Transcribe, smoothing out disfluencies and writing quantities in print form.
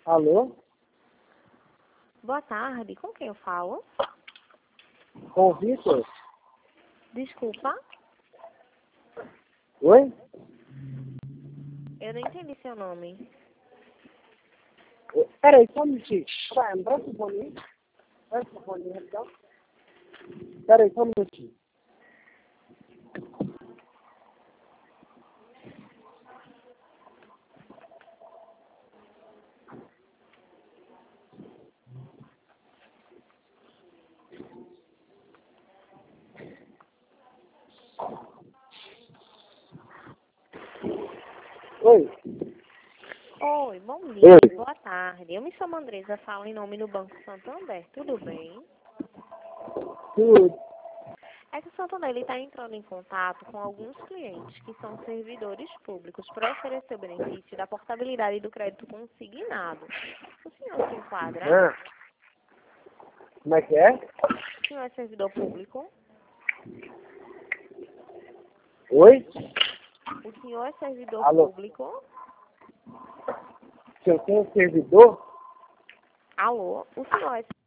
Alô? Boa tarde, com quem eu falo? Com o Vitor? Desculpa, Oi? eu não entendi seu nome. Peraí, só um minutinho. Vai, me presta o fone. Presta o fone, então. Peraí, só um minutinho. Oi? Oi, bom dia, Oi. boa tarde. Eu me chamo Andresa, falo em nome do Banco Santander, tudo bem? Tudo. É que o Santander está entrando em contato com alguns clientes que são servidores públicos para oferecer o benefício da portabilidade do crédito consignado. O senhor se enquadra? Ah, como é que é? O senhor é servidor público? Oi? O senhor é servidor Alô? público? Se eu tenho servidor? Alô? O senhor é